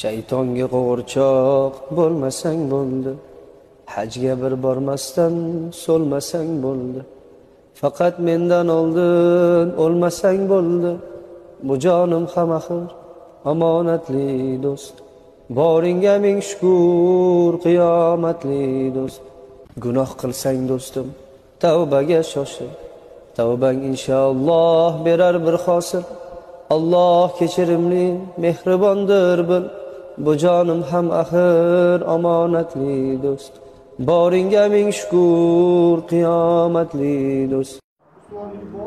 Shaytonga qo'g'irchoq bo'lmasang bo'ldi. Hajga bir bormasdan so'lmasang bo'ldi. Faqat mendan oldin o'lmasang bo'ldi. Bu jonim ham axir omonatli do'st. Boringga ming shukr qiyomatli do'st. Gunoh qilsang do'stim, tavbaga shoshil. Tavbang inshaalloh berar bir hosil. Alloh kechirimli, mehribondir bil. Bu jonim ham axir omonatli do'st. Boringga ming shukr qiyomatli do'st.